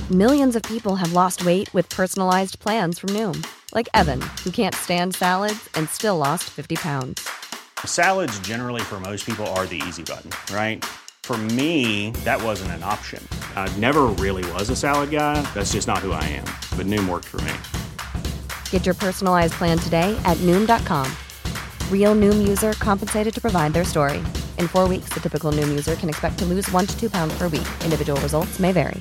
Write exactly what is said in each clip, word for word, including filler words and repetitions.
Millions of people have lost weight with personalized plans from Noom. Like Evan, who can't stand salads and still lost fifty pounds. Salads generally for most people are the easy button, right? For me, that wasn't an option. I never really was a salad guy. That's just not who I am. But Noom worked for me. Get your personalized plan today at Noom dot com. Real Noom user compensated to provide their story. In four weeks, the typical Noom user can expect to lose one to two pounds per week. Individual results may vary.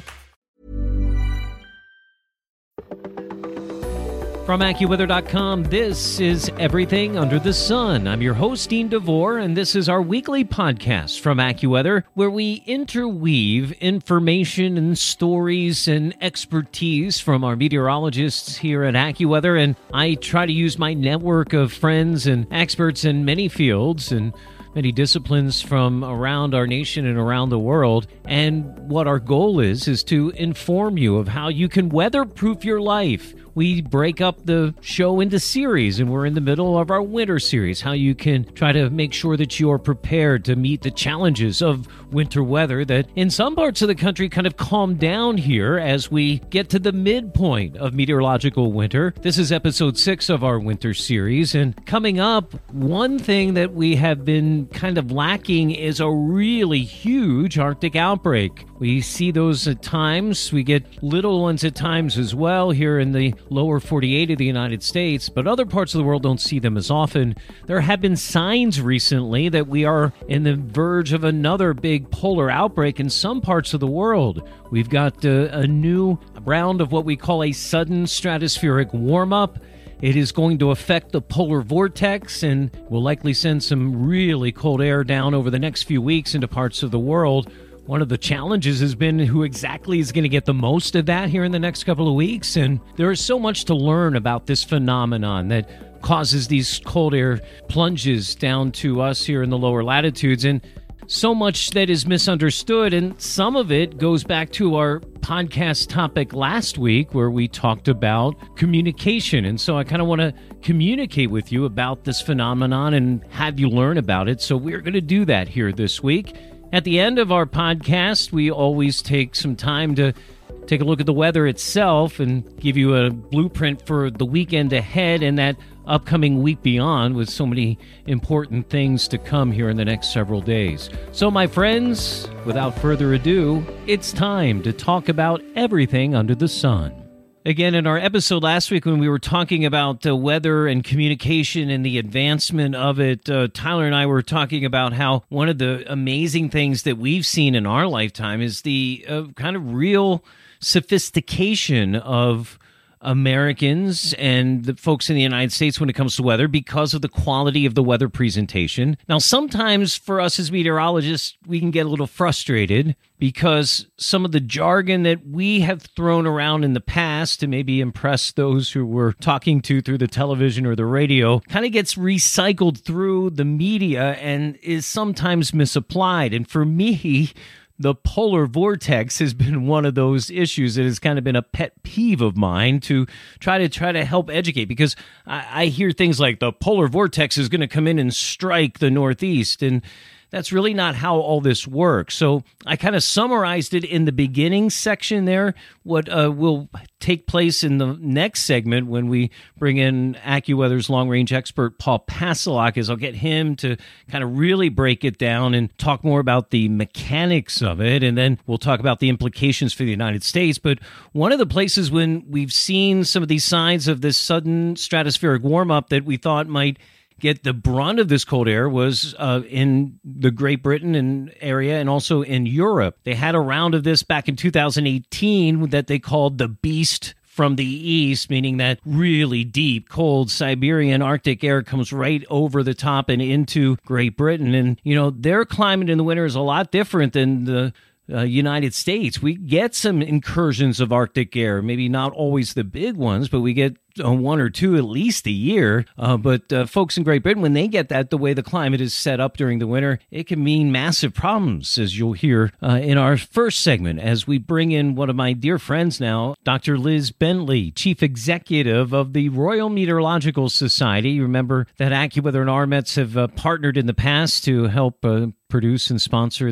From AccuWeather dot com, this is Everything Under the Sun. I'm your host, Dean DeVore, and this is our weekly podcast from AccuWeather, where we interweave information and stories and expertise from our meteorologists here at AccuWeather, and I try to use my network of friends and experts in many fields and many disciplines from around our nation and around the world. And what our goal is, is to inform you of how you can weatherproof your life. We break up the show into series, and we're in the middle of our winter series, how you can try to make sure that you are prepared to meet the challenges of winter weather that in some parts of the country kind of calm down here as we get to the midpoint of meteorological winter. This is episode six of our winter series, and coming up, one thing that we have been kind of lacking is a really huge Arctic outbreak. We see those at times. We get little ones at times as well here in the lower forty-eight of the United States, but other parts of the world don't see them as often. There have been signs recently that we are in the verge of another big polar outbreak in some parts of the world. We've got uh, a new round of what we call a sudden stratospheric warm-up. It is going to affect the polar vortex and will likely send some really cold air down over the next few weeks into parts of the world. One of the challenges has been who exactly is going to get the most of that here in the next couple of weeks. And there is so much to learn about this phenomenon that causes these cold air plunges down to us here in the lower latitudes. And so much that is misunderstood. And some of it goes back to our podcast topic last week where we talked about communication. And so I kind of want to communicate with you about this phenomenon and have you learn about it. So we're going to do that here this week. At the end of our podcast, we always take some time to take a look at the weather itself and give you a blueprint for the weekend ahead and that upcoming week beyond with so many important things to come here in the next several days. So, my friends, without further ado, it's time to talk about everything under the sun. Again, in our episode last week when we were talking about uh, weather and communication and the advancement of it, uh, Tyler and I were talking about how one of the amazing things that we've seen in our lifetime is the uh, kind of real sophistication of Americans and the folks in the United States when it comes to weather because of the quality of the weather presentation. Now, sometimes for us as meteorologists, we can get a little frustrated because some of the jargon that we have thrown around in the past to maybe impress those who we're talking to through the television or the radio kind of gets recycled through the media and is sometimes misapplied. And for me, the polar vortex has been one of those issues that has kind of been a pet peeve of mine to try to try to help educate, because I, I hear things like the polar vortex is going to come in and strike the Northeast, and that's really not how all this works. So I kind of summarized it in the beginning section there. What uh, will take place in the next segment when we bring in AccuWeather's long-range expert, Paul Pastelok, is I'll get him to kind of really break it down and talk more about the mechanics of it, and then we'll talk about the implications for the United States. But one of the places when we've seen some of these signs of this sudden stratospheric warm-up that we thought might get the brunt of this cold air was uh, in the Great Britain and area and also in Europe. They had a round of this back in two thousand eighteen that they called the Beast from the East, meaning that really deep, cold Siberian Arctic air comes right over the top and into Great Britain. And, you know, their climate in the winter is a lot different than the Uh, United States. We get some incursions of Arctic air, maybe not always the big ones, but we get uh, one or two at least a year. Uh, but uh, folks in Great Britain, when they get that, the way the climate is set up during the winter, it can mean massive problems, as you'll hear uh, in our first segment, as we bring in one of my dear friends now, Doctor Liz Bentley, Chief Executive of the Royal Meteorological Society. You remember that AccuWeather and R M E T S have uh, partnered in the past to help uh, produce and sponsor the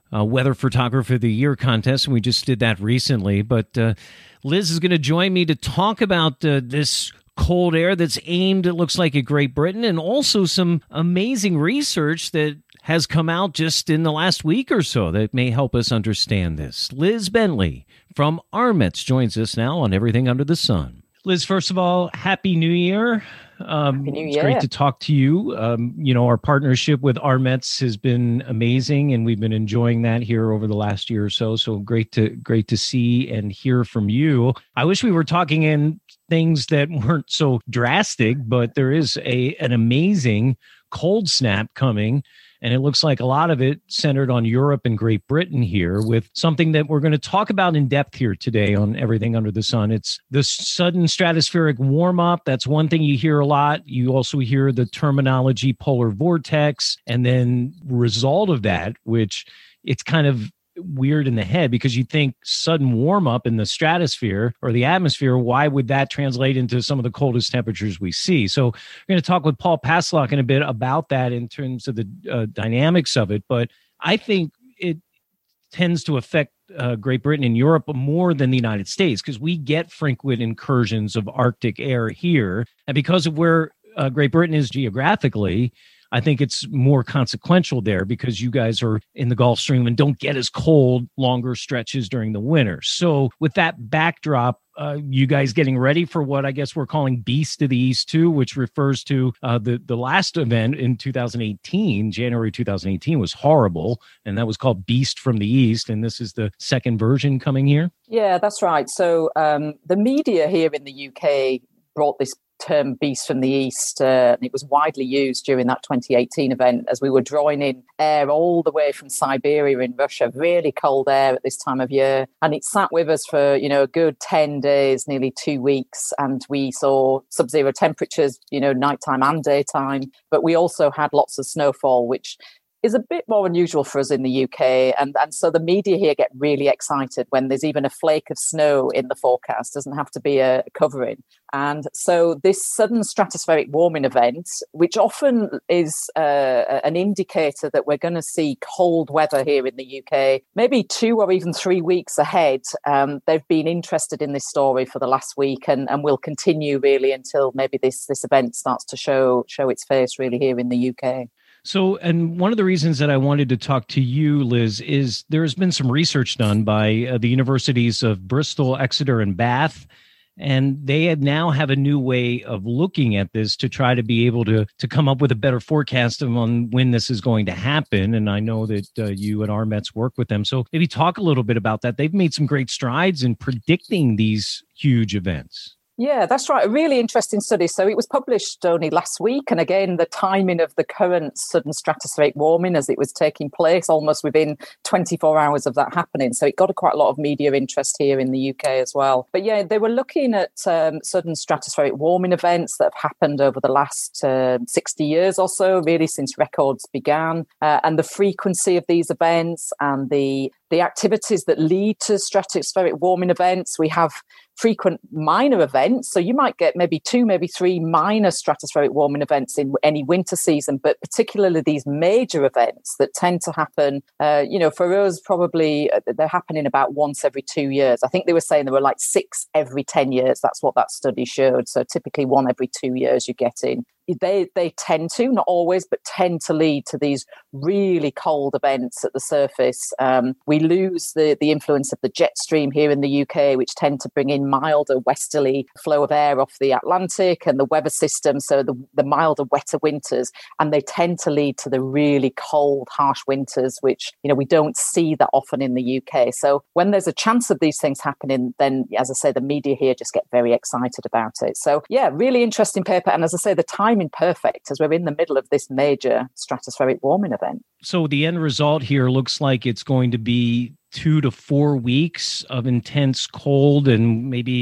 uh, Weather Photographer of the Year contest, and we just did that recently. But uh, Liz is going to join me to talk about uh, this cold air that's aimed, it looks like, at Great Britain, and also some amazing research that has come out just in the last week or so that may help us understand this. Liz Bentley from Armets joins us now on Everything Under the Sun. Liz, first of all, Happy New Year. Um, Happy New Year. It's great to talk to you. Um, you know, our partnership with Armets has been amazing, and we've been enjoying that here over the last year or so. So great to great to see and hear from you. I wish we were talking in things that weren't so drastic, but there is a an amazing cold snap coming. And it looks like a lot of it centered on Europe and Great Britain here, with something that we're going to talk about in depth here today on Everything Under the Sun. It's the sudden stratospheric warm-up. That's one thing you hear a lot. You also hear the terminology polar vortex, and then result of that, which it's kind of weird in the head because you think sudden warm up in the stratosphere or the atmosphere, why would that translate into some of the coldest temperatures we see? So we're going to talk with Paul Paslock in a bit about that in terms of the uh, dynamics of it. But I think it tends to affect uh, Great Britain and Europe more than the United States because we get frequent incursions of Arctic air here. And because of where uh, Great Britain is geographically, I think it's more consequential there because you guys are in the Gulf Stream and don't get as cold longer stretches during the winter. So with that backdrop, uh, you guys getting ready for what I guess we're calling Beast of the East two, which refers to uh, the, the last event in two thousand eighteen, January two thousand eighteen was horrible. And that was called Beast from the East. And this is the second version coming here. Yeah, that's right. So um, the media here in the U K brought this term Beast from the East. Uh, and it was widely used during that twenty eighteen event as we were drawing in air all the way from Siberia in Russia, really cold air at this time of year. And it sat with us for, you know, a good ten days, nearly two weeks. And we saw sub-zero temperatures, you know, nighttime and daytime. But we also had lots of snowfall, which is a bit more unusual for us in the U K. And, and so the media here get really excited when there's even a flake of snow in the forecast. Doesn't have to be a covering. And so this sudden stratospheric warming event, which often is uh, an indicator that we're going to see cold weather here in the U K, maybe two or even three weeks ahead, um, they've been interested in this story for the last week and, and will continue really until maybe this, this event starts to show show its face really here in the U K. So, and one of the reasons that I wanted to talk to you, Liz, is there has been some research done by uh, the universities of Bristol, Exeter, and Bath, and they have now have a new way of looking at this to try to be able to to come up with a better forecast on when this is going to happen. And I know that uh, you and Armets work with them. So maybe talk a little bit about that. They've made some great strides in predicting these huge events. Yeah, that's right. A really interesting study. So it was published only last week. And again, the timing of the current sudden stratospheric warming as it was taking place almost within twenty-four hours of that happening. So it got a quite a lot of media interest here in the U K as well. But yeah, they were looking at um, sudden stratospheric warming events that have happened over the last uh, sixty years or so, really since records began, uh, and the frequency of these events and the the activities that lead to stratospheric warming events. We have frequent minor events. So you might get maybe two, maybe three minor stratospheric warming events in any winter season, but particularly these major events that tend to happen, uh, you know, for us, probably uh, they're happening about once every two years. I think they were saying there were like six every ten years. That's what that study showed. So typically one every two years you get in. They they tend to, not always, but tend to lead to these really cold events at the surface. Um, we lose the, the influence of the jet stream here in the U K, which tend to bring in milder westerly flow of air off the Atlantic and the weather system, so the, the milder, wetter winters. And they tend to lead to the really cold, harsh winters, which, you know, we don't see that often in the U K. So when there's a chance of these things happening, then, as I say, the media here just get very excited about it. So, yeah, really interesting paper. And as I say, the time perfect as we're in the middle of this major stratospheric warming event. So the end result here looks like it's going to be two to four weeks of intense cold and maybe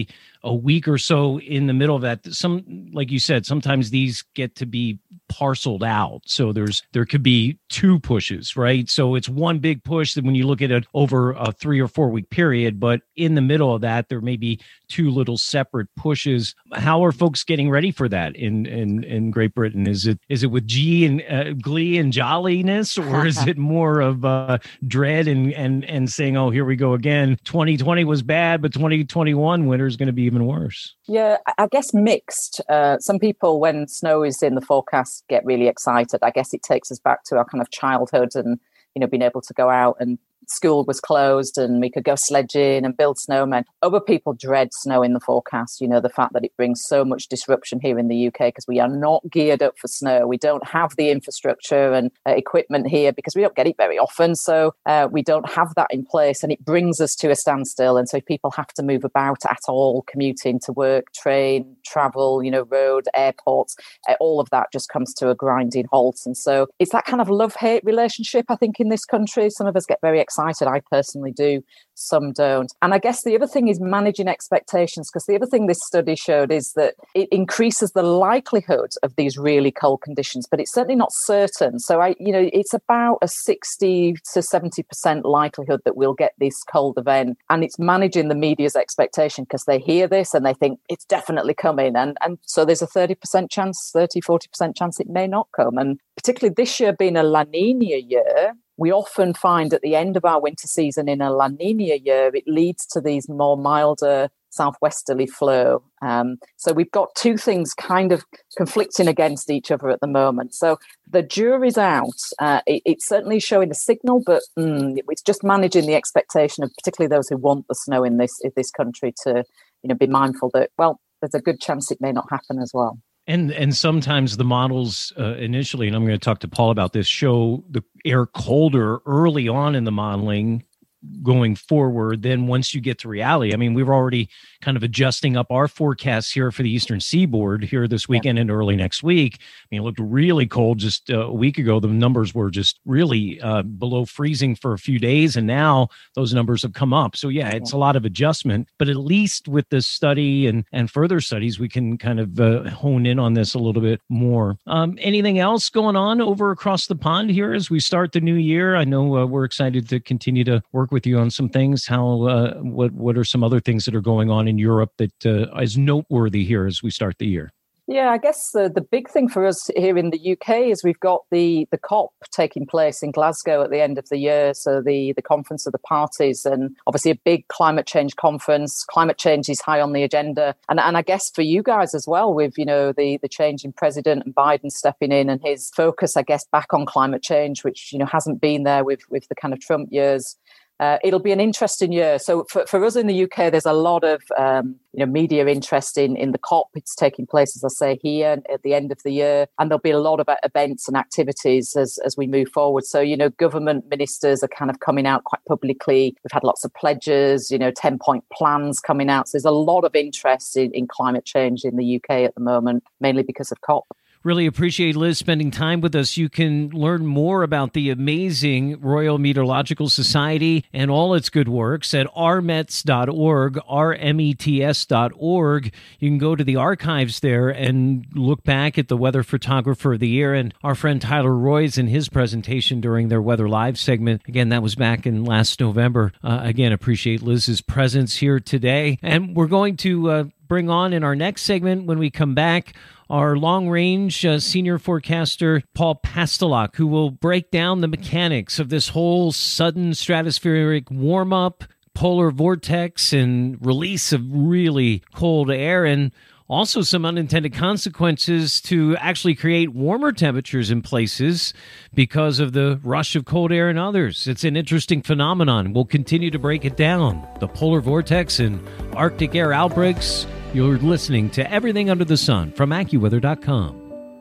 a week or so in the middle of that. Some, like you said, sometimes these get to be parceled out. So there's there could be two pushes, right? So it's one big push that when you look at it over a three or four week period, but in the middle of that, there may be two little separate pushes. How are folks getting ready for that in in, in Great Britain? Is it is it with G and uh, glee and jolliness, or is it more of uh, dread and and and saying, oh, here we go again? twenty twenty was bad, but twenty twenty-one winter is going to be even worse. Yeah, I guess mixed. Uh, some people, when snow is in the forecast, get really excited. I guess it takes us back to our kind of childhood and, you know, being able to go out, and school was closed and we could go sledging and build snowmen. Other people dread snow in the forecast. You know, the fact that it brings so much disruption here in the U K because we are not geared up for snow. We don't have the infrastructure and uh, equipment here because we don't get it very often. So uh, we don't have that in place, and it brings us to a standstill. And so if people have to move about at all, commuting to work, train, travel, you know, road, airports, uh, all of that just comes to a grinding halt. And so it's that kind of love-hate relationship, I think, in this country. Some of us get very excited. I personally do. Some don't. And I guess the other thing is managing expectations, because the other thing this study showed is that it increases the likelihood of these really cold conditions, but it's certainly not certain. So I, you know, it's about a sixty to seventy percent likelihood that we'll get this cold event. And it's managing the media's expectation, because they hear this and they think it's definitely coming. And, and so there's a thirty percent chance, thirty, forty percent chance it may not come. And particularly this year being a La Nina year, we often find at the end of our winter season in a La Nina year, it leads to these more milder southwesterly flow. Um, so we've got two things kind of conflicting against each other at the moment. So the jury's out. Uh, it, it's certainly showing a signal, but mm, it's just managing the expectation of particularly those who want the snow in this in this country to, you know, be mindful that, well, there's a good chance it may not happen as well. And and sometimes the models uh, initially, and I'm going to talk to Paul about this, show the air colder early on in the modeling going forward. Then once you get to reality, I mean, we were already kind of adjusting up our forecasts here for the Eastern Seaboard here this weekend and early next week. I mean, it looked really cold just uh, a week ago. The numbers were just really uh, below freezing for a few days, and now those numbers have come up. So yeah, it's a lot of adjustment, but at least with this study and, and further studies, we can kind of uh, hone in on this a little bit more. Um, anything else going on over across the pond here as we start the new year? I know uh, we're excited to continue to work with you on some things. How uh, what what are some other things that are going on in Europe that uh, is noteworthy here as we start the year? Yeah, I guess uh, the big thing for us here in the U K is we've got the the COP taking place in Glasgow at the end of the year. So the, the conference of the parties, and obviously a big climate change conference. Climate change is high on the agenda. And, and I guess for you guys as well, with, you know, the, the change in president and Biden stepping in and his focus, I guess, back on climate change, which, you know, hasn't been there with, with the kind of Trump years. Uh, it'll be an interesting year. So for, for us in the U K, there's a lot of um, you know media interest in, in the COP. It's taking place, as I say, here at the end of the year. And there'll be a lot of events and activities as, as we move forward. So, you know, government ministers are kind of coming out quite publicly. We've had lots of pledges, you know, ten-point plans coming out. So there's a lot of interest in, in climate change in the U K at the moment, mainly because of COP. Really appreciate Liz spending time with us. You can learn more about the amazing Royal Meteorological Society and all its good works at r mets dot org, r m e t s dot org. You can go to the archives there and look back at the Weather Photographer of the Year and our friend Tyler Roy's in his presentation during their Weather Live segment. Again, that was back in last November. Uh, again, appreciate Liz's presence here today. And we're going to uh, bring on in our next segment when we come back our long-range uh, senior forecaster, Paul Pastelok, who will break down the mechanics of this whole sudden stratospheric warm-up, polar vortex, and release of really cold air, and also some unintended consequences to actually create warmer temperatures in places because of the rush of cold air in others. It's an interesting phenomenon. We'll continue to break it down. The polar vortex and Arctic air outbreaks. You're listening to Everything Under the Sun from AccuWeather dot com.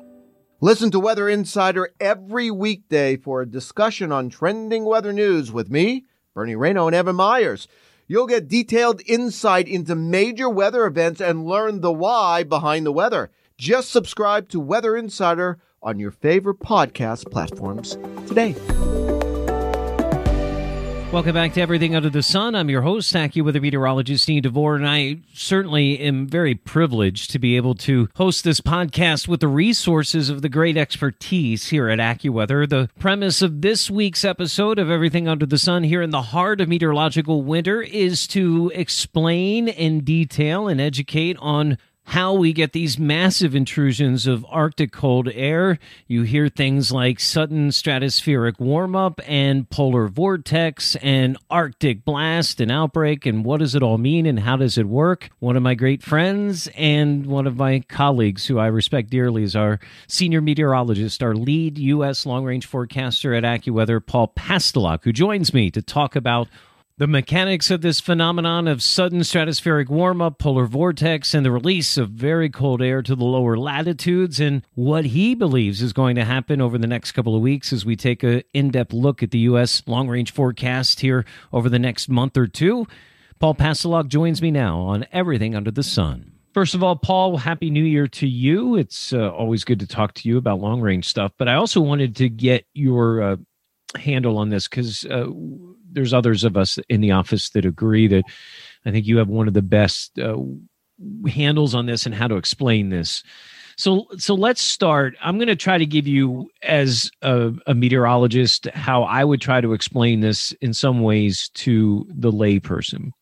Listen to Weather Insider every weekday for a discussion on trending weather news with me, Bernie Rayno, and Evan Myers. You'll get detailed insight into major weather events and learn the why behind the weather. Just subscribe to Weather Insider on your favorite podcast platforms today. Welcome back to Everything Under the Sun. I'm your host, AccuWeather meteorologist Steve DeVore, and I certainly am very privileged to be able to host this podcast with the resources of the great expertise here at AccuWeather. The premise of this week's episode of Everything Under the Sun here in the heart of meteorological winter is to explain in detail and educate on how we get these massive intrusions of Arctic cold air. You hear things like sudden stratospheric warm-up and polar vortex and Arctic blast and outbreak, and what does it all mean and how does it work? One of my great friends and one of my colleagues who I respect dearly is our senior meteorologist, our lead U S long-range forecaster at AccuWeather, Paul Pastelok, who joins me to talk about the mechanics of this phenomenon of sudden stratospheric warm-up, polar vortex, and the release of very cold air to the lower latitudes, and what he believes is going to happen over the next couple of weeks as we take an in-depth look at the U S long-range forecast here over the next month or two. Paul Pastelok joins me now on Everything Under the Sun. First of all, Paul, Happy New Year to you. It's uh, always good to talk to you about long-range stuff, but I also wanted to get your uh, handle on this because uh, there's others of us in the office that agree that I think you have one of the best uh, handles on this and how to explain this. So, so let's start. I'm going to try to give you, as a, a meteorologist, how I would try to explain this in some ways to the layperson.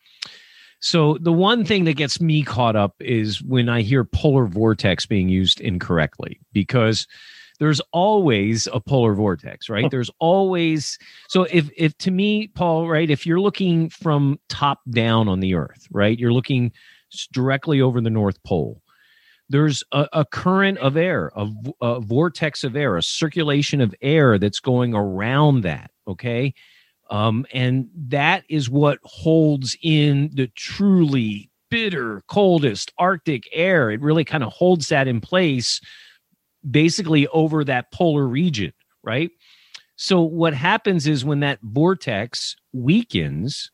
So the one thing that gets me caught up is when I hear polar vortex being used incorrectly, because there's always a polar vortex, right? There's always, so if, if to me, Paul, right, if you're looking from top down on the earth, right, you're looking directly over the North Pole, there's a, a current of air, a, a vortex of air, a circulation of air that's going around that, okay? Um, and that is what holds in the truly bitter, coldest Arctic air. It really kind of holds that in place basically over that polar region, right? So what happens is when that vortex weakens,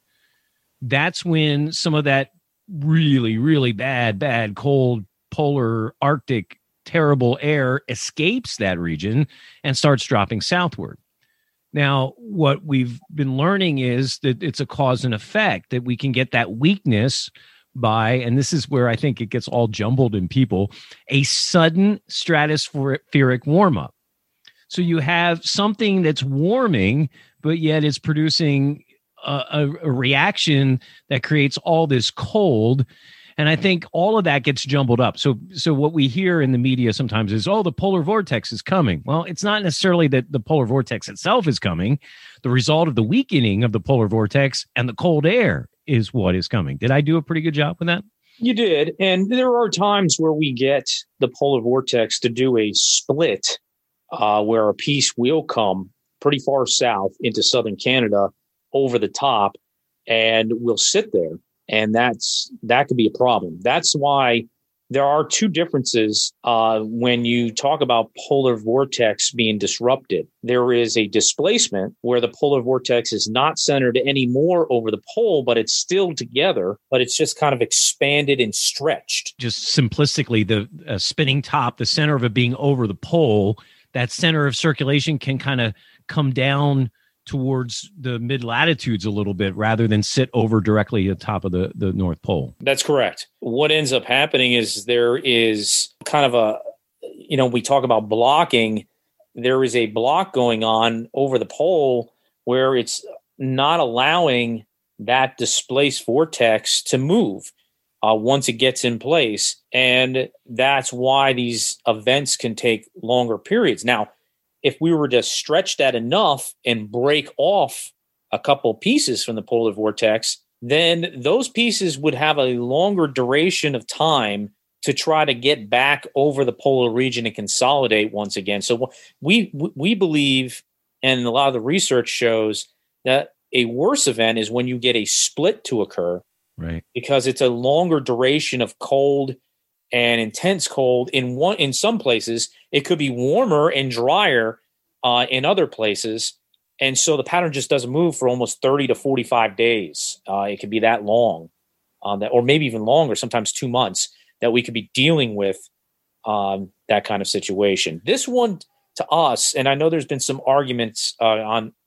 that's when some of that really, really bad, bad, cold, polar, Arctic, terrible air escapes that region and starts dropping southward. Now, what we've been learning is that it's a cause and effect, that we can get that weakness by, and this is where I think it gets all jumbled in people, a sudden stratospheric warm-up. So you have something that's warming, but yet it's producing a, a, a reaction that creates all this cold. And I think all of that gets jumbled up. So, so what we hear in the media sometimes is, oh, the polar vortex is coming. Well, it's not necessarily that the polar vortex itself is coming. The result of the weakening of the polar vortex and the cold air is what is coming. Did I do a pretty good job with that? You did. And there are times where we get the polar vortex to do a split uh, where a piece will come pretty far south into southern Canada over the top and will sit there. And that's that could be a problem. That's why there are two differences uh, when you talk about polar vortex being disrupted. There is a displacement where the polar vortex is not centered anymore over the pole, but it's still together, but it's just kind of expanded and stretched. Just simplistically, the uh, spinning top, the center of it being over the pole, that center of circulation can kind of come down towards the mid latitudes a little bit rather than sit over directly at the top of the, the North Pole. That's correct. What ends up happening is there is kind of a, you know, we talk about blocking. There is a block going on over the pole where it's not allowing that displaced vortex to move uh, once it gets in place. And that's why these events can take longer periods. Now, if we were to stretch that enough and break off a couple pieces from the polar vortex, then those pieces would have a longer duration of time to try to get back over the polar region and consolidate once again. So we we believe, and a lot of the research shows, that a worse event is when you get a split to occur, right? Because it's a longer duration of cold and intense cold. In one, in some places, it could be warmer and drier uh, in other places. And so the pattern just doesn't move for almost thirty to forty-five days. Uh, it could be that long, um, that, or maybe even longer, sometimes two months, that we could be dealing with um, that kind of situation. This one, to us, and I know there's been some arguments uh, on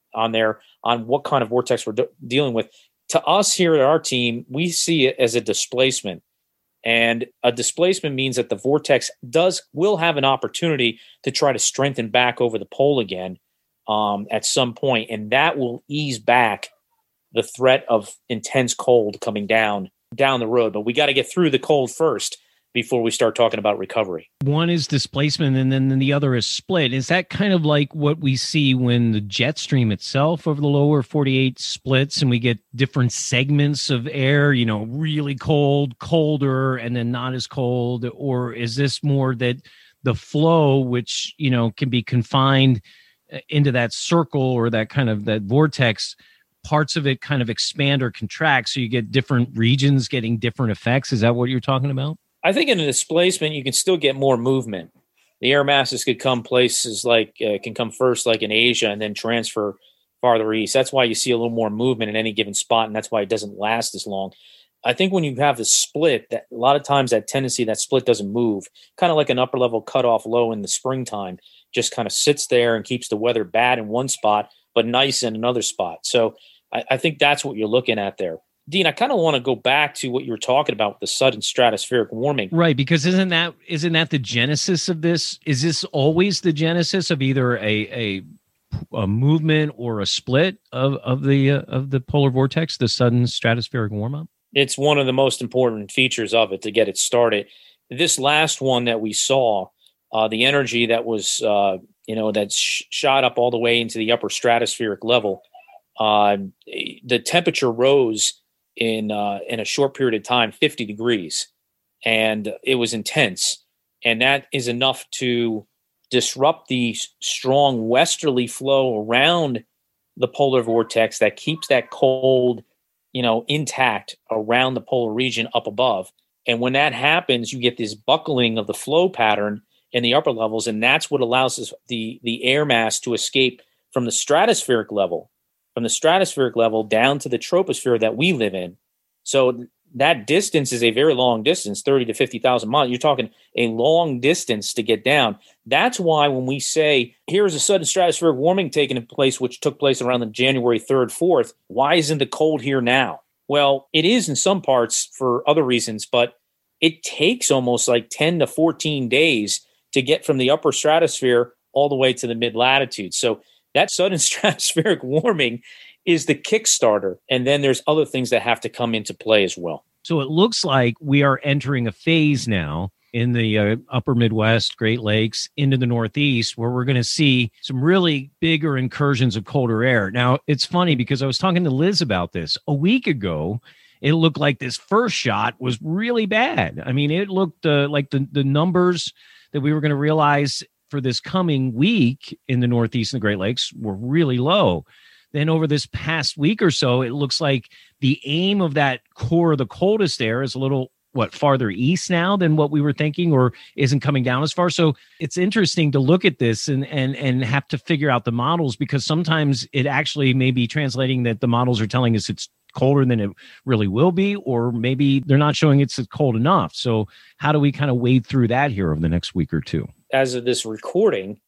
on there on what kind of vortex we're de- dealing with. To us here at our team, we see it as a displacement. And a displacement means that the vortex does will have an opportunity to try to strengthen back over the pole again um, at some point, and that will ease back the threat of intense cold coming down down the road. But we got to get through the cold first before we start talking about recovery. One is displacement, and then the other is split. Is that kind of like what we see when the jet stream itself over the lower forty-eight splits and we get different segments of air, you know, really cold, colder, and then not as cold? Or is this more that the flow, which, you know, can be confined into that circle or that kind of that vortex, parts of it kind of expand or contract, so you get different regions getting different effects? Is that what you're talking about? I think in a displacement, you can still get more movement. The air masses could come places like, uh, can come first like in Asia and then transfer farther east. That's why you see a little more movement in any given spot, and that's why it doesn't last as long. I think when you have the split, that a lot of times that tendency, that split doesn't move, kind of like an upper level cutoff low in the springtime, just kind of sits there and keeps the weather bad in one spot, but nice in another spot. So I, I think that's what you're looking at there. Dean, I kind of want to go back to what you were talking about with the sudden stratospheric warming. Right, because isn't that isn't that the genesis of this? Is this always the genesis of either a a, a movement or a split of of the uh, of the polar vortex, the sudden stratospheric warm up? It's one of the most important features of it to get it started. This last one that we saw, uh, the energy that was uh, you know that sh- shot up all the way into the upper stratospheric level, uh, the temperature rose in uh, in a short period of time, fifty degrees, and it was intense. And that is enough to disrupt the strong westerly flow around the polar vortex that keeps that cold, you know, intact around the polar region up above. And when that happens, you get this buckling of the flow pattern in the upper levels, and that's what allows us, the, the air mass to escape from the stratospheric level from the stratospheric level down to the troposphere that we live in. So that distance is a very long distance, thirty to fifty thousand miles. You're talking a long distance to get down. That's why when we say here's a sudden stratospheric warming taking place, which took place around the January third, fourth, why isn't the cold here now? Well, it is in some parts for other reasons, but it takes almost like ten to fourteen days to get from the upper stratosphere all the way to the mid latitude. So that sudden stratospheric warming is the Kickstarter. And then there's other things that have to come into play as well. So it looks like we are entering a phase now in the uh, upper Midwest, Great Lakes, into the Northeast, where we're going to see some really bigger incursions of colder air. Now, it's funny because I was talking to Liz about this. A week ago, it looked like this first shot was really bad. I mean, it looked uh, like the, the numbers that we were going to realize for this coming week in the Northeast and the Great Lakes were really low. Then over this past week or so, it looks like the aim of that core of the coldest air is a little, what, farther east now than what we were thinking, or isn't coming down as far. So it's interesting to look at this and and and have to figure out the models, because sometimes it actually may be translating that the models are telling us it's colder than it really will be, or maybe they're not showing it's cold enough. So how do we kind of wade through that here over the next week or two? As of this recording,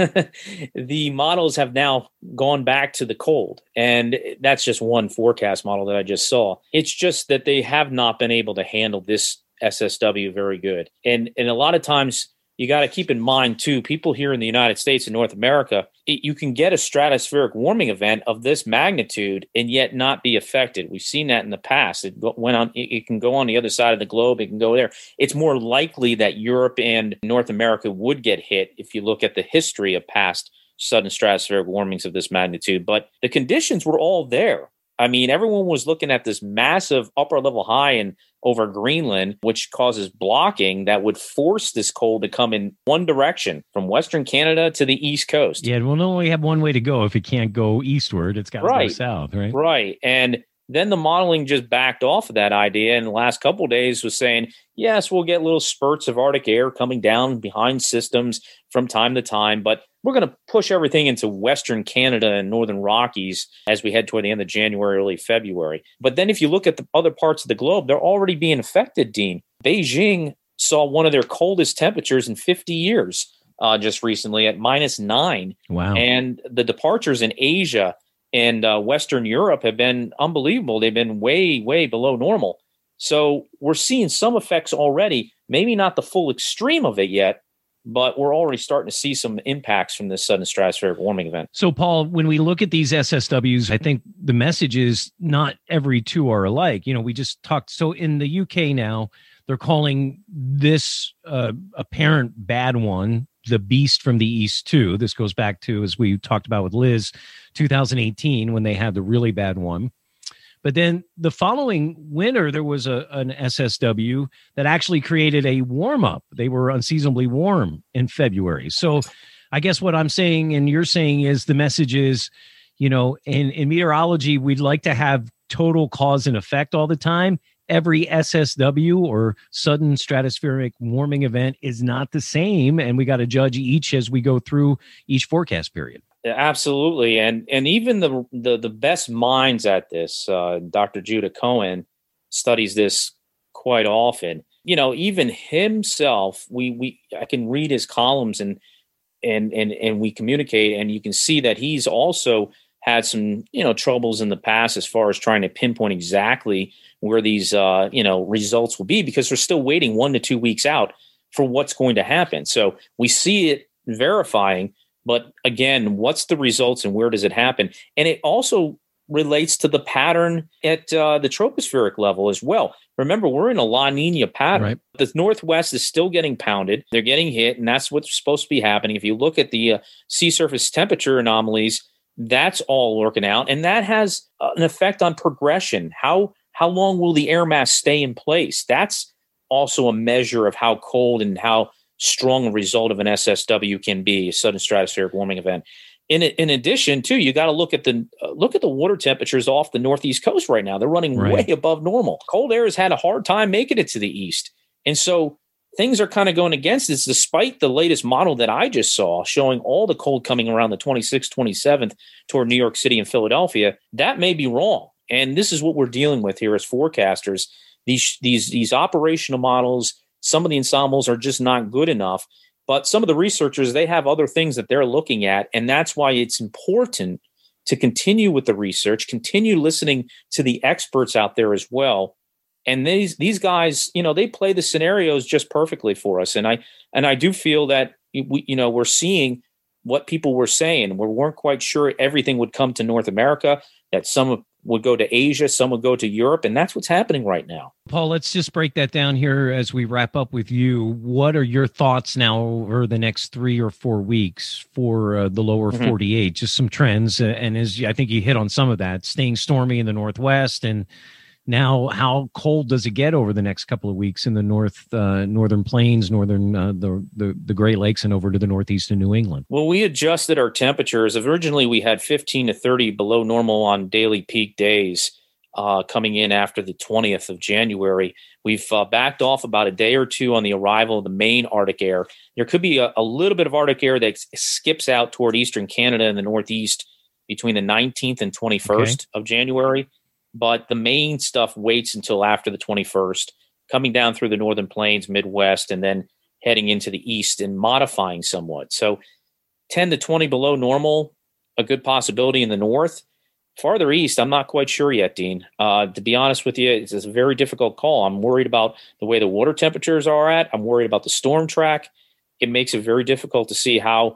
the models have now gone back to the cold. And that's just one forecast model that I just saw. It's just that they have not been able to handle this S S W very good. And, and a lot of times you got to keep in mind, too, people here in the United States and North America, it, you can get a stratospheric warming event of this magnitude and yet not be affected. We've seen that in the past. It went on. It, it can go on the other side of the globe. It can go there. It's more likely that Europe and North America would get hit if you look at the history of past sudden stratospheric warmings of this magnitude. But the conditions were all there. I mean, everyone was looking at this massive upper level high in over Greenland, which causes blocking that would force this cold to come in one direction from Western Canada to the East Coast. Yeah, it will only have one way to go. If it can't go eastward, it's got to right. go south, right? Right. And then the modeling just backed off of that idea, and the last couple of days was saying, yes, we'll get little spurts of Arctic air coming down behind systems from time to time, but we're going to push everything into Western Canada and Northern Rockies as we head toward the end of January, early February. But then if you look at the other parts of the globe, they're already being affected, Dean. Beijing saw one of their coldest temperatures in fifty years uh, just recently at minus nine. Wow. And the departures in Asia and uh, Western Europe have been unbelievable. They've been way, way below normal. So we're seeing some effects already, maybe not the full extreme of it yet, but we're already starting to see some impacts from this sudden stratospheric warming event. So, Paul, when we look at these S S Ws, I think the message is not every two are alike. You know, we just talked. So in the U K now, they're calling this uh, apparent bad one the Beast from the East two. This goes back to, as we talked about with Liz, two thousand eighteen, when they had the really bad one. But then the following winter, there was a, an S S W that actually created a warm-up. They were unseasonably warm in February. So I guess what I'm saying and you're saying is the message is, you know, in, in meteorology, we'd like to have total cause and effect all the time. Every S S W or sudden stratospheric warming event is not the same, and we got to judge each as we go through each forecast period. Absolutely, and and even the the, the best minds at this, uh, Doctor Judah Cohen studies this quite often. You know, even himself, we we I can read his columns and and and and we communicate, and you can see that he's also had some, you know, troubles in the past as far as trying to pinpoint exactly where these, uh, you know, results will be, because we're still waiting one to two weeks out for what's going to happen. So we see it verifying, but again, what's the results and where does it happen? And it also relates to the pattern at uh, the tropospheric level as well. Remember, we're in a La Nina pattern. Right. The Northwest is still getting pounded. They're getting hit, and that's what's supposed to be happening. If you look at the uh, sea surface temperature anomalies, that's all working out, and that has uh, an effect on progression. How how long will the air mass stay in place? That's also a measure of how cold and how strong a result of an S S W can be, a sudden stratospheric warming event. In in addition, too, you got to look at the uh, look at the water temperatures off the northeast coast right now. They're running right. way above normal. Cold air has had a hard time making it to the east, and so things are kind of going against this, despite the latest model that I just saw showing all the cold coming around the twenty-sixth, twenty-seventh toward New York City and Philadelphia. That may be wrong. And this is what we're dealing with here as forecasters. These, these, these operational models, some of the ensembles are just not good enough. But some of the researchers, they have other things that they're looking at. And that's why it's important to continue with the research, continue listening to the experts out there as well. And these these guys, you know, they play the scenarios just perfectly for us. And I and I do feel that we, you know, we're seeing what people were saying. We weren't quite sure everything would come to North America, that some would go to Asia, some would go to Europe, and that's what's happening right now. Paul, let's just break that down here as we wrap up with you. What are your thoughts now over the next three or four weeks for uh, the lower mm-hmm. forty-eight? Just some trends, uh, and as I think you hit on some of that, staying stormy in the Northwest, and now how cold does it get over the next couple of weeks in the north, uh, northern plains, northern uh, the, the the Great Lakes, and over to the northeast of New England? Well, we adjusted our temperatures. Originally, we had fifteen to thirty below normal on daily peak days uh, coming in after the twentieth of January. We've uh, backed off about a day or two on the arrival of the main Arctic air. There could be a, a little bit of Arctic air that skips out toward eastern Canada and the Northeast between the nineteenth and twenty-first okay. of January. But the main stuff waits until after the twenty-first, coming down through the northern plains, Midwest, and then heading into the east and modifying somewhat. So ten to twenty below normal, a good possibility in the north. Farther east, I'm not quite sure yet, Dean. Uh, to be honest with you, it's a very difficult call. I'm worried about the way the water temperatures are at. I'm worried about the storm track. It makes it very difficult to see how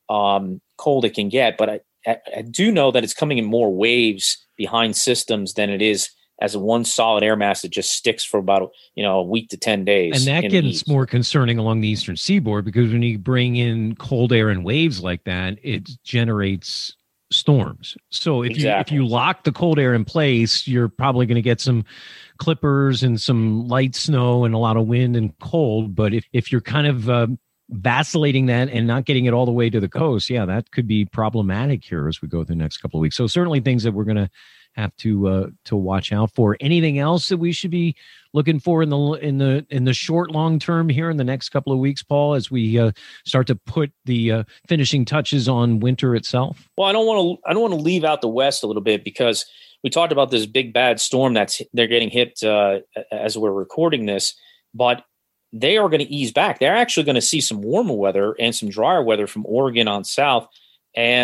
um, cold it can get. But I, I, I do know that it's coming in more waves behind systems than it is as a one solid air mass that just sticks for about, you know, a week to ten days. And that gets more concerning along the eastern seaboard, because when you bring in cold air and waves like that, it generates storms. So if exactly. you if you lock the cold air in place, you're probably going to get some clippers and some light snow and a lot of wind and cold. But if, if you're kind of uh, vacillating that and not getting it all the way to the coast, yeah, that could be problematic here as we go through the next couple of weeks. So certainly things that we're going to have to uh, to watch out for. Anything else that we should be looking for in the in the in the short long term here in the next couple of weeks, Paul, as we uh, start to put the uh, finishing touches on winter itself? Well, I don't want to I don't want to leave out the West a little bit, because we talked about this big bad storm that's they're getting hit uh, as we're recording this, but they are going to ease back. They're actually going to see some warmer weather and some drier weather from Oregon on south. And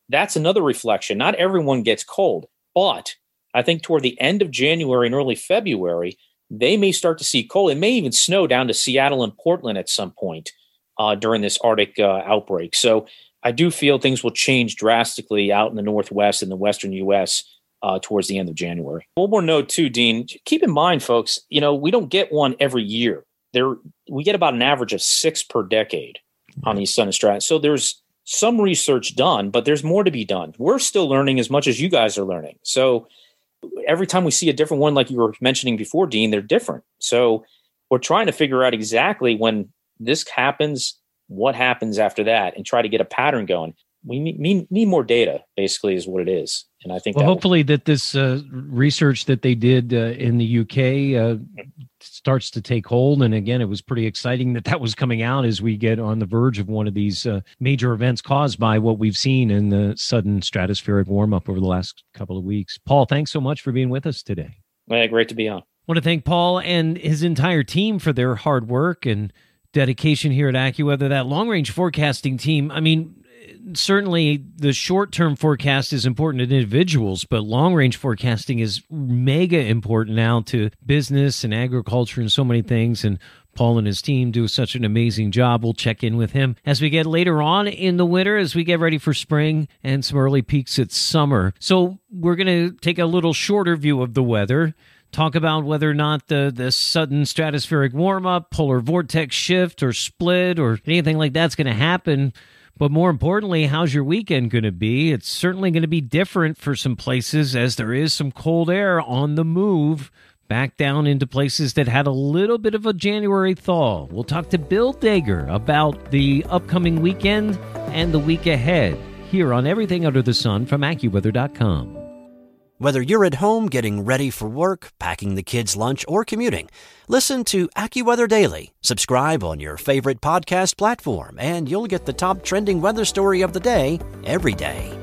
that's another reflection. Not everyone gets cold, but I think toward the end of January and early February, they may start to see cold. It may even snow down to Seattle and Portland at some point uh, during this Arctic uh, outbreak. So I do feel things will change drastically out in the Northwest and the Western U S uh, towards the end of January. One more note too, Dean, keep in mind, folks, you know, we don't get one every year. There, we get about an average of six per decade on these sudden strats. So there's some research done, but there's more to be done. We're still learning as much as you guys are learning. So every time we see a different one, like you were mentioning before, Dean, they're different. So we're trying to figure out exactly when this happens, what happens after that, and try to get a pattern going. We need, need more data, basically, is what it is. And I think well, that hopefully will- that this uh, research that they did uh, in the U K uh, starts to take hold. And again, it was pretty exciting that that was coming out as we get on the verge of one of these uh, major events caused by what we've seen in the sudden stratospheric warm up over the last couple of weeks. Paul, thanks so much for being with us today. Yeah, great to be on. I want to thank Paul and his entire team for their hard work and dedication here at AccuWeather. That long-range forecasting team, I mean, certainly the short-term forecast is important to individuals, but long-range forecasting is mega important now to business and agriculture and so many things. And Paul and his team do such an amazing job. We'll check in with him as we get later on in the winter, as we get ready for spring and some early peaks at summer. So we're going to take a little shorter view of the weather, talk about whether or not the, the sudden stratospheric warm-up, polar vortex shift or split or anything like that's going to happen. But more importantly, how's your weekend going to be? It's certainly going to be different for some places, as there is some cold air on the move back down into places that had a little bit of a January thaw. We'll talk to Bill Dager about the upcoming weekend and the week ahead here on Everything Under the Sun from AccuWeather dot com. Whether you're at home getting ready for work, packing the kids' lunch, or commuting, listen to AccuWeather Daily. Subscribe on your favorite podcast platform, and you'll get the top trending weather story of the day every day.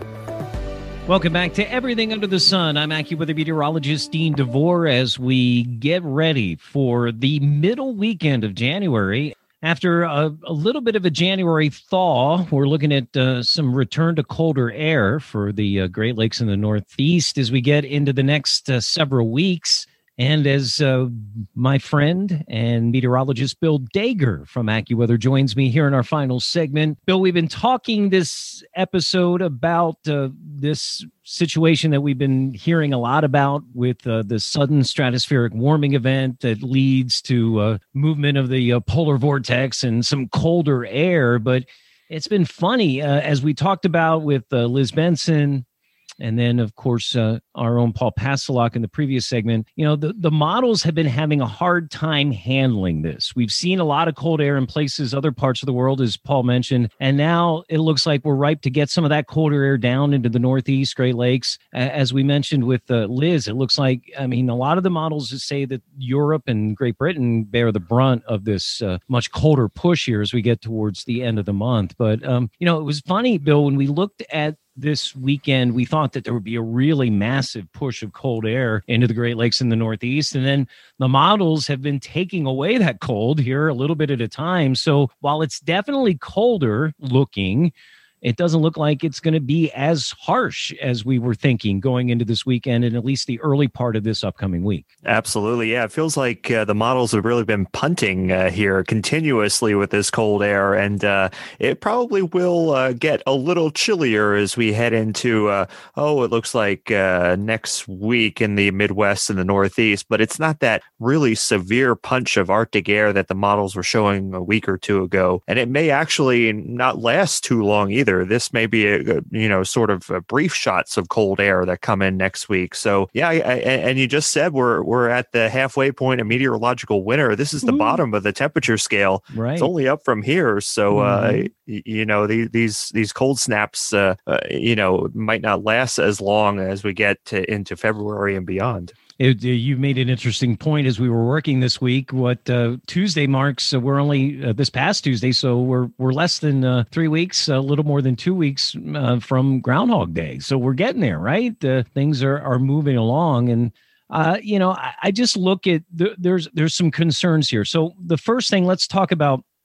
Welcome back to Everything Under the Sun. I'm AccuWeather meteorologist Dean DeVore as we get ready for the middle weekend of January. After a, a little bit of a January thaw, we're looking at uh, some return to colder air for the uh, Great Lakes in the Northeast as we get into the next uh, several weeks. And as uh, my friend and meteorologist Bill Dager from AccuWeather joins me here in our final segment. Bill, we've been talking this episode about uh, this situation that we've been hearing a lot about with uh, the sudden stratospheric warming event that leads to uh, movement of the uh, polar vortex and some colder air. But it's been funny, uh, as we talked about with uh, Liz Benson, and then, of course, uh, our own Paul Pastelok in the previous segment, you know, the, the models have been having a hard time handling this. We've seen a lot of cold air in places, other parts of the world, as Paul mentioned, and now it looks like we're ripe to get some of that colder air down into the Northeast, Great Lakes. As we mentioned with uh, Liz, it looks like, I mean, a lot of the models say that Europe and Great Britain bear the brunt of this uh, much colder push here as we get towards the end of the month. But, um, you know, it was funny, Bill, when we looked at this weekend, we thought that there would be a really massive push of cold air into the Great Lakes in the Northeast. And then the models have been taking away that cold here a little bit at a time. So while it's definitely colder looking, it doesn't look like it's going to be as harsh as we were thinking going into this weekend and at least the early part of this upcoming week. Absolutely. Yeah. It feels like uh, the models have really been punting uh, here continuously with this cold air, and uh, it probably will uh, get a little chillier as we head into, uh, oh, it looks like uh, next week in the Midwest and the Northeast, but it's not that really severe punch of Arctic air that the models were showing a week or two ago. And it may actually not last too long either. This may be, a, you know, sort of a brief shots of cold air that come in next week. So, yeah, I, I, and you just said we're we're at the halfway point of meteorological winter. This is the mm. bottom of the temperature scale. Right. It's only up from here. So, mm. uh, y- you know, the, these these cold snaps, uh, uh, you know, might not last as long as we get to, into February and beyond. It, you made an interesting point as we were working this week. What uh, Tuesday marks, uh, we're only uh, this past Tuesday, so we're we're less than uh, three weeks, a little more than two weeks uh, from Groundhog Day. So we're getting there, right? Uh, things are are moving along, and uh, you know, I, I just look at the, there's there's some concerns here. So the first thing, let's talk about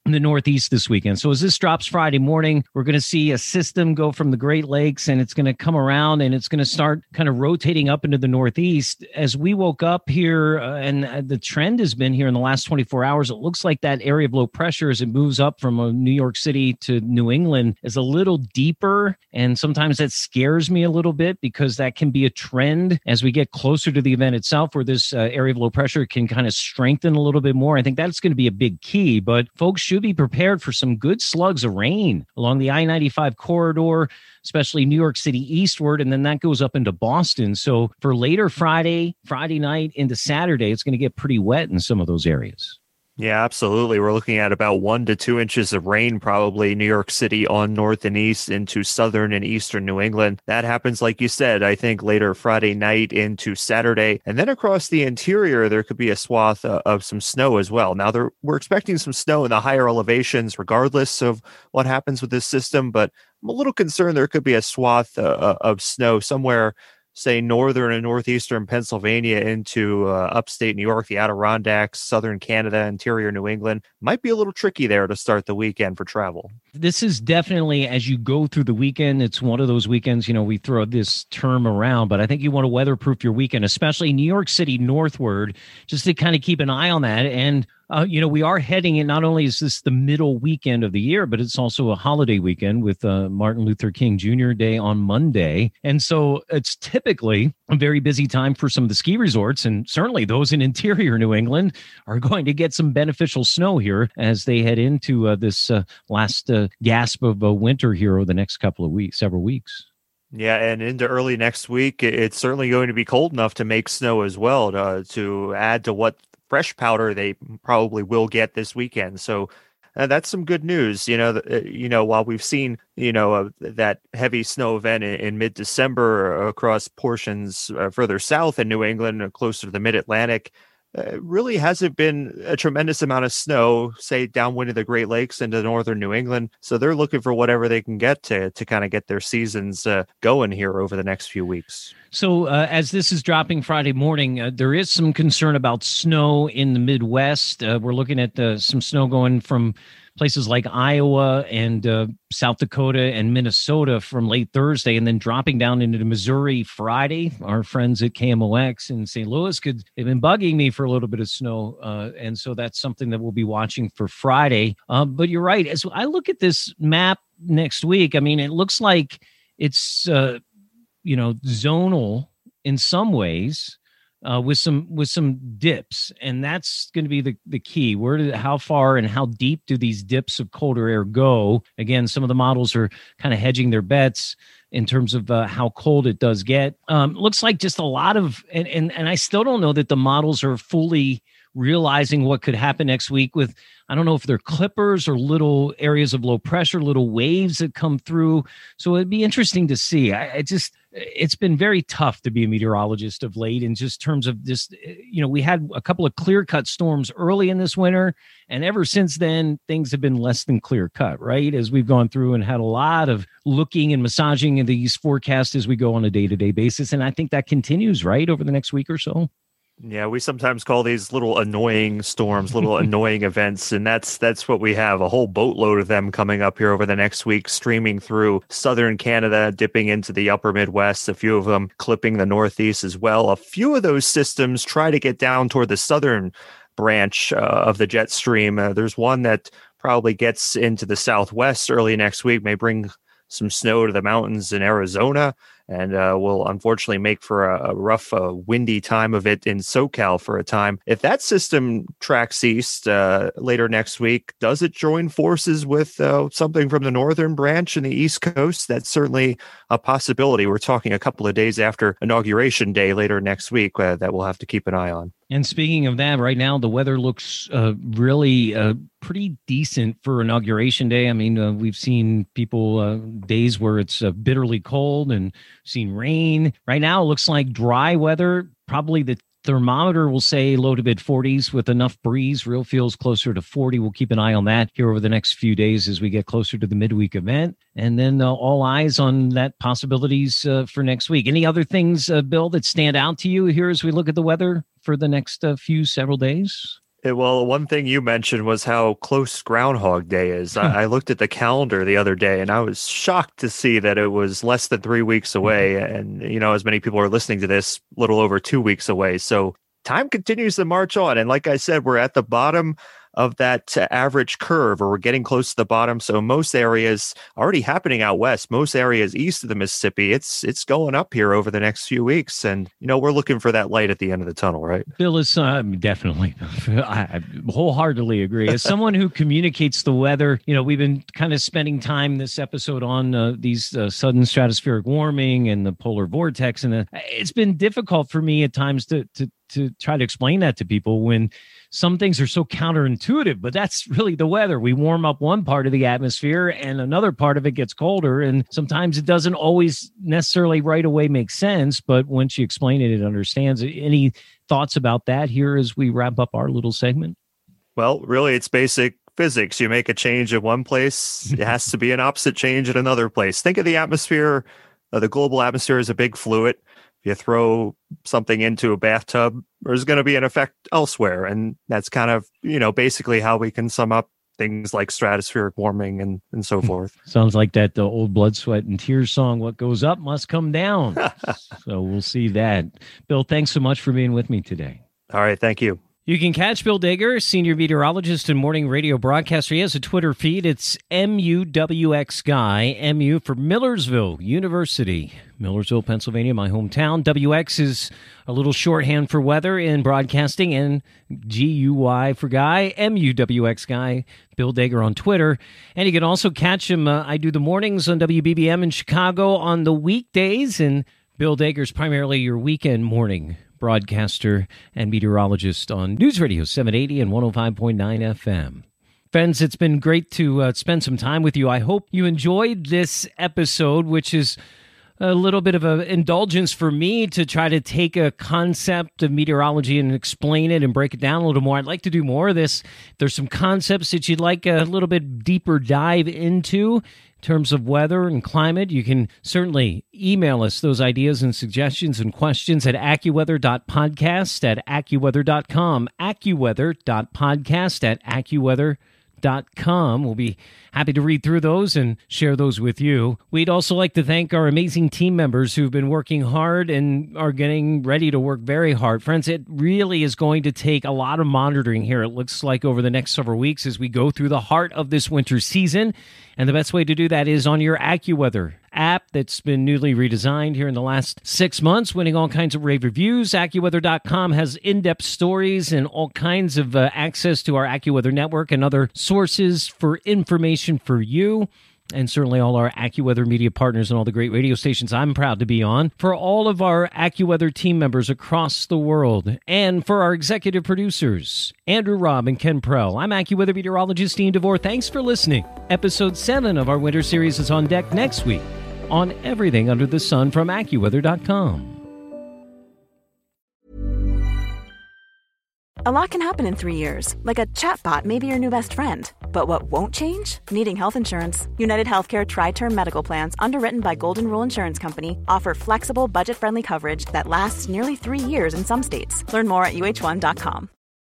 in the Northeast this weekend. So as this drops Friday morning, we're going to see a system go from the Great Lakes, and it's going to come around and it's going to start kind of rotating up into the Northeast. As we woke up here, uh, and uh, the trend has been here in the last twenty-four hours, it looks like that area of low pressure as it moves up from uh, New York City to New England is a little deeper. And sometimes that scares me a little bit because that can be a trend as we get closer to the event itself, where this uh, area of low pressure can kind of strengthen a little bit more. I think that's going to be a big key, but folks should be prepared for some good slugs of rain along the I ninety-five corridor, especially New York City eastward, and then that goes up into Boston. So for later Friday, Friday night into Saturday, it's going to get pretty wet in some of those areas. Yeah, absolutely. We're looking at about one to two inches of rain, probably New York City on north and east into southern and eastern New England. That happens, like you said, I think later Friday night into Saturday. And then across the interior, there could be a swath uh, of some snow as well. Now, there, we're expecting some snow in the higher elevations, regardless of what happens with this system. But I'm a little concerned there could be a swath uh, of snow somewhere, say, northern and northeastern Pennsylvania into uh, upstate New York, the Adirondacks, southern Canada, interior New England. Might be a little tricky there to start the weekend for travel. This is definitely, as you go through the weekend, it's one of those weekends, you know, we throw this term around, but I think you want to weatherproof your weekend, especially New York City northward, just to kind of keep an eye on that. And Uh, you know, we are heading in, not only is this the middle weekend of the year, but it's also a holiday weekend with uh, Martin Luther King Junior Day on Monday. And so it's typically a very busy time for some of the ski resorts. And certainly those in interior New England are going to get some beneficial snow here as they head into uh, this uh, last uh, gasp of uh, winter here over the next couple of weeks, several weeks. Yeah, and into early next week, it's certainly going to be cold enough to make snow as well, to, to add to what fresh powder they probably will get this weekend. So uh, that's some good news. You know, uh, you know, while we've seen, you know, uh, that heavy snow event in, in mid-December across portions uh, further south in New England, uh, closer to the mid-Atlantic, uh, really hasn't been a tremendous amount of snow, say, downwind of the Great Lakes into northern New England. So they're looking for whatever they can get to to kind of get their seasons uh, going here over the next few weeks. So uh, as this is dropping Friday morning, uh, there is some concern about snow in the Midwest. Uh, we're looking at uh, some snow going from places like Iowa and uh, South Dakota and Minnesota from late Thursday, and then dropping down into Missouri Friday. Our friends at K M O X in Saint Louis could they've been bugging me for a little bit of snow, uh, and so that's something that we'll be watching for Friday. Uh, but you're right. As I look at this map next week, I mean, it looks like it's uh, you know zonal in some ways. Uh, with some with some dips, and that's going to be the, the key. Where did how far and how deep do these dips of colder air go? Again, some of the models are kind of hedging their bets in terms of uh, how cold it does get. Um, looks like just a lot of, and, and and I still don't know that the models are fully realizing what could happen next week with, I don't know if they're clippers or little areas of low pressure, little waves that come through. So it'd be interesting to see. I, I just, it's been very tough to be a meteorologist of late in just terms of this, you know, we had a couple of clear cut storms early in this winter, and ever since then, things have been less than clear cut, right? As we've gone through and had a lot of looking and massaging in these forecasts as we go on a day-to-day basis. And I think that continues, right, over the next week or so. Yeah, we sometimes call these little annoying storms, little annoying events, and that's that's what we have, a whole boatload of them coming up here over the next week, streaming through southern Canada, dipping into the upper Midwest, a few of them clipping the Northeast as well. A few of those systems try to get down toward the southern branch uh, of the jet stream. Uh, there's one that probably gets into the Southwest early next week, may bring some snow to the mountains in Arizona, and uh, will unfortunately make for a, a rough, uh, windy time of it in SoCal for a time. If that system tracks east uh, later next week, does it join forces with uh, something from the northern branch in the East Coast? That's certainly a possibility. We're talking a couple of days after Inauguration Day later next week uh, that we'll have to keep an eye on. And speaking of that, right now, the weather looks uh, really uh, pretty decent for Inauguration Day. I mean, uh, we've seen people uh, days where it's uh, bitterly cold and seen rain. Right now, it looks like dry weather. Probably the thermometer will say low to mid forties with enough breeze. Real feels closer to forty. We'll keep an eye on that here over the next few days as we get closer to the midweek event. And then uh, all eyes on that possibilities uh, for next week. Any other things, uh, Bill, that stand out to you here as we look at the weather for the next uh, few several days? Well, one thing you mentioned was how close Groundhog Day is. I, I looked at the calendar the other day and I was shocked to see that it was less than three weeks away. And, you know, as many people are listening to this, a little over two weeks away. So time continues to march on. And like I said, we're at the bottom of that uh, average curve, or we're getting close to the bottom. So most areas already happening out west, most areas east of the Mississippi, it's it's going up here over the next few weeks. And, you know, we're looking for that light at the end of the tunnel, right? Bill is uh, definitely, I wholeheartedly agree. As someone who communicates the weather, you know, we've been kind of spending time this episode on uh, these uh, sudden stratospheric warming and the polar vortex. And the, it's been difficult for me at times to, to, to try to explain that to people when some things are so counterintuitive, but that's really the weather. We warm up one part of the atmosphere and another part of it gets colder. And sometimes it doesn't always necessarily right away make sense, but once you explain it, it understands it. Any thoughts about that here as we wrap up our little segment? Well, really, it's basic physics. You make a change in one place, it has to be an opposite change in another place. Think of the atmosphere. Uh, the global atmosphere is a big fluid. You throw something into a bathtub, there's going to be an effect elsewhere. And that's kind of, you know, basically how we can sum up things like stratospheric warming and, and so forth. Sounds like that the old Blood, Sweat, and Tears song, what goes up must come down. So we'll see that. Bill, thanks so much for being with me today. All right. Thank you. You can catch Bill Dager, senior meteorologist and morning radio broadcaster. He has a Twitter feed. It's M U W X Guy, M U for Millersville University, Millersville, Pennsylvania, my hometown. W X is a little shorthand for weather in broadcasting, and G U Y for Guy, M U W X Guy, Bill Dager on Twitter. And you can also catch him. Uh, I do the mornings on W B B M in Chicago on the weekdays, and Bill Dager's primarily your weekend morning broadcaster and meteorologist on News Radio seven eighty and one oh five point nine F M. Friends, it's been great to uh, spend some time with you. I hope you enjoyed this episode, which is a little bit of an indulgence for me to try to take a concept of meteorology and explain it and break it down a little more. I'd like to do more of this. If there's some concepts that you'd like a little bit deeper dive into in terms of weather and climate, you can certainly email us those ideas and suggestions and questions at accuweather dot podcast at accuweather dot com, accuweather dot podcast at accuweather dot com. We'll be happy to read through those and share those with you. We'd also like to thank our amazing team members who've been working hard and are getting ready to work very hard. Friends, it really is going to take a lot of monitoring here, it looks like, over the next several weeks as we go through the heart of this winter season. And the best way to do that is on your AccuWeather app that's been newly redesigned here in the last six months, winning all kinds of rave reviews. AccuWeather dot com has in-depth stories and all kinds of uh, access to our AccuWeather network and other sources for information for you. And certainly all our AccuWeather media partners and all the great radio stations I'm proud to be on. For all of our AccuWeather team members across the world. And for our executive producers, Andrew Robb and Ken Prell. I'm AccuWeather meteorologist Dean DeVore. Thanks for listening. Episode seven of our winter series is on deck next week on Everything Under the Sun from AccuWeather dot com. A lot can happen in three years, like a chatbot may be your new best friend. But what won't change? Needing health insurance. United Healthcare Tri-Term Medical Plans, underwritten by Golden Rule Insurance Company, offer flexible, budget-friendly coverage that lasts nearly three years in some states. Learn more at U H one dot com.